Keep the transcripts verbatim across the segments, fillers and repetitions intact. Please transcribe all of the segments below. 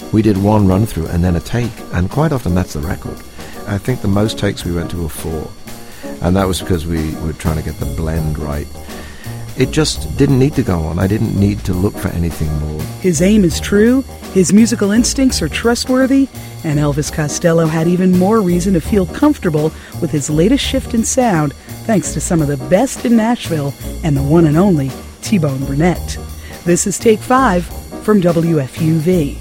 we did one run through and then a take, and quite often that's the record. I think the most takes we went to were four, and that was because we were trying to get the blend right. It just didn't need to go on. I didn't need to look for anything more. His aim is true, his musical instincts are trustworthy, and Elvis Costello had even more reason to feel comfortable with his latest shift in sound, thanks to some of the best in Nashville and the one and only T-Bone Burnett. This is Take Five from W F U V.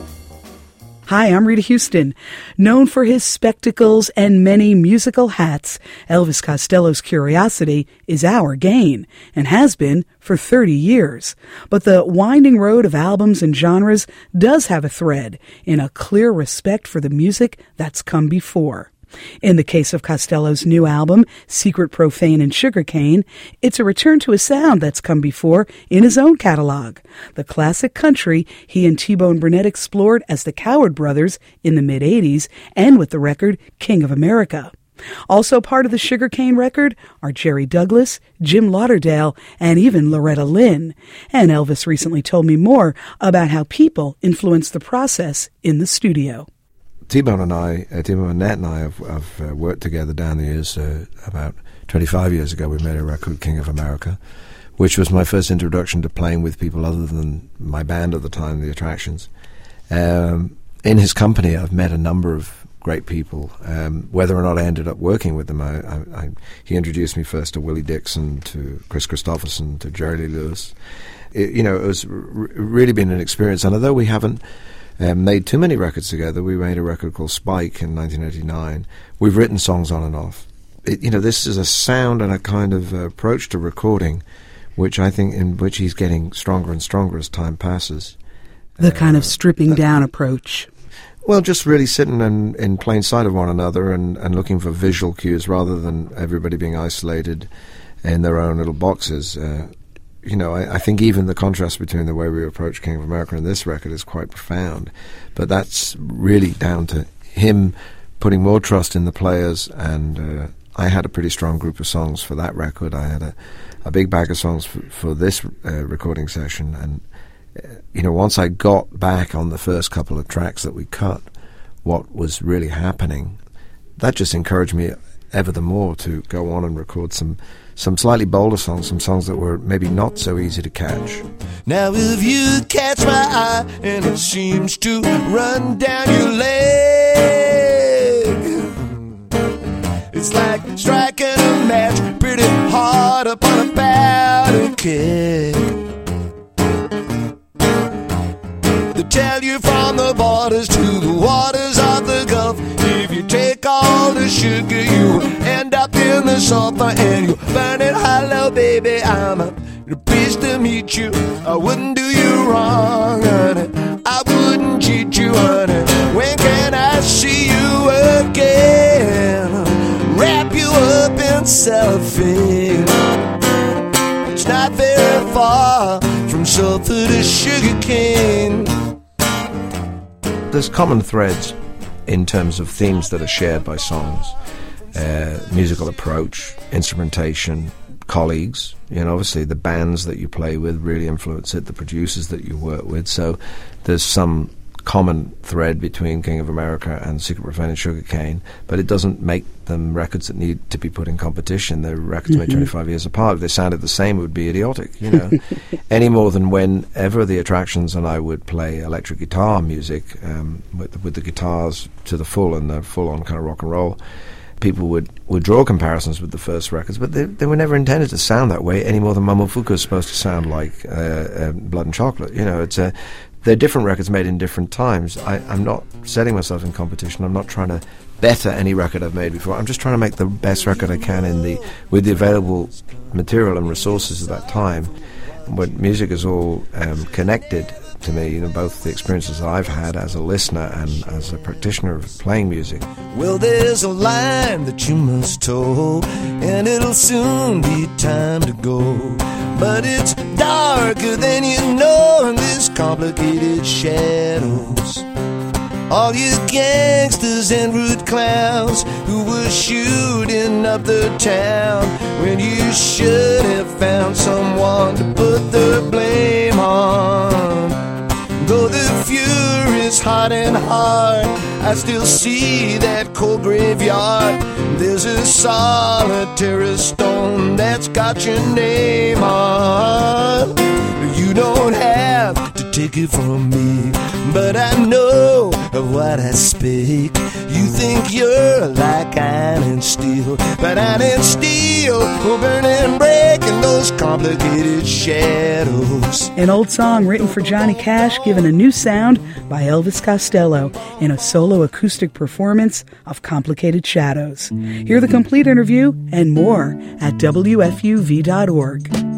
Hi, I'm Rita Houston. Known for his spectacles and many musical hats, Elvis Costello's curiosity is our gain, and has been for thirty years. But the winding road of albums and genres does have a thread in a clear respect for the music that's come before. In the case of Costello's new album, Secret, Profane, and Sugarcane, it's a return to a sound that's come before in his own catalog. The classic country he and T-Bone Burnett explored as the Coward Brothers in the mid-eighties, and with the record King of America. Also part of the Sugarcane record are Jerry Douglas, Jim Lauderdale, and even Loretta Lynn. And Elvis recently told me more about how people influence the process in the studio. T-Bone and I, uh, T-Bone Burnett and I have, have uh, worked together down the years. Uh, about twenty-five years ago, we made a record, King of America, which was my first introduction to playing with people other than my band at the time, The Attractions. Um, in his company, I've met a number of great people. Um, whether or not I ended up working with them, I, I, I, he introduced me first to Willie Dixon, to Chris Christopherson, to Jerry Lee Lewis. It, you know, it was r- really been an experience. And although we haven't Um, made too many records together. We made a record called Spike in nineteen eighty-nine. We've written songs on and off. It, you know, this is a sound and a kind of uh, approach to recording, which I think in which he's getting stronger and stronger as time passes. The uh, kind of stripping uh, down approach. Well, just really sitting in, in plain sight of one another and, and looking for visual cues rather than everybody being isolated in their own little boxes. Uh, You know, I, I think even the contrast between the way we approach King of America and this record is quite profound. But that's really down to him putting more trust in the players. And uh, I had a pretty strong group of songs for that record. I had a, a big bag of songs for, for this uh, recording session. And, uh, you know, once I got back on the first couple of tracks that we cut, what was really happening, that just encouraged me ever the more to go on and record some some slightly bolder songs, some songs that were maybe not so easy to catch. Now if you catch my eye and it seems to run down your leg, it's like striking a match pretty hard upon a powder keg. They tell you from the borders to the waters of the Gulf, if you take all the sugar you end up in the sulfur and you burn it hollow, baby. I'm a pleased to meet you. I wouldn't do you wrong, honey. I wouldn't cheat you, honey. When can I see you again? Wrap you up in cellophane. It's not very far from sulfur to sugar cane. There's common threads in terms of themes that are shared by songs. Uh, musical approach, instrumentation, colleagues. You know, obviously the bands that you play with really influence it, the producers that you work with. So there's some common thread between King of America and Secret, Profane, and Sugarcane, but it doesn't make them records that need to be put in competition. They're records mm-hmm. made twenty-five years apart. If they sounded the same, it would be idiotic, you know. Any more than whenever the Attractions and I would play electric guitar music um, with, with the guitars to the full and the full-on kind of rock and roll, people would, would draw comparisons with the first records, but they, they were never intended to sound that way any more than Momofuku is supposed to sound like uh, uh, Blood and Chocolate. You know, it's a they're different records made in different times. I, I'm not setting myself in competition. I'm not trying to better any record I've made before. I'm just trying to make the best record I can in the with the available material and resources at that time. But music is all um, connected to me, you know, both the experiences I've had as a listener and as a practitioner of playing music. Well, there's a line that you must toe, and it'll soon be time to go. But it's darker than you know in these complicated shadows. All you gangsters and rude clowns who were shooting up the town when you should have found someone to put the blame on. Though the furious hot and hard, I still see that cold graveyard. There's a solitary stone that's got your name on. You don't have to take it from me, but I know what I speak. You think you're like iron and steel, but iron and steel will burn and break in those complicated shadows. An old song written for Johnny Cash given a new sound by Elvis Costello in a solo acoustic performance of Complicated Shadows. Hear the complete interview and more at W F U V dot org.